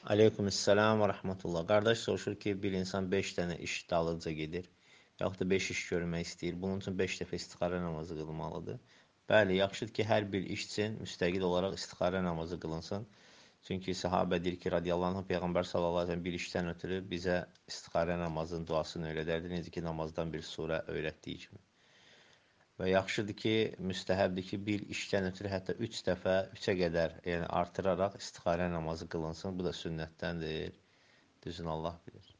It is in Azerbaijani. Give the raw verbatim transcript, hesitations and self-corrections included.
Aleykümselam və rəhmətullah. Qardaş soruşur ki, bir insan beş dənə iş dalınca gedir, yaxud da beş iş görmək istəyir. Bunun üçün beş dəfə istixarə namazı qılmalıdır. Bəli, yaxşıdır ki, hər bir iş üçün müstəqil olaraq istixarə namazı qılınsın. Çünki sahabə deyir ki, radiyallahu anh, Peyğəmbər sallallahu əleyhi və səlləm bir işdən ötürü bizə istixarə namazının duasını öyrədərdi. Necə ki, namazdan bir surə öyrətdiyi kimi. Və yaxşıdır ki, müstəhəbdir ki, bir işdən ötürü hətta üç dəfə, üçə qədər, yəni artıraraq istixarə namazı qılınsın. Bu da sünnətdəndir. Düzün Allah bilir.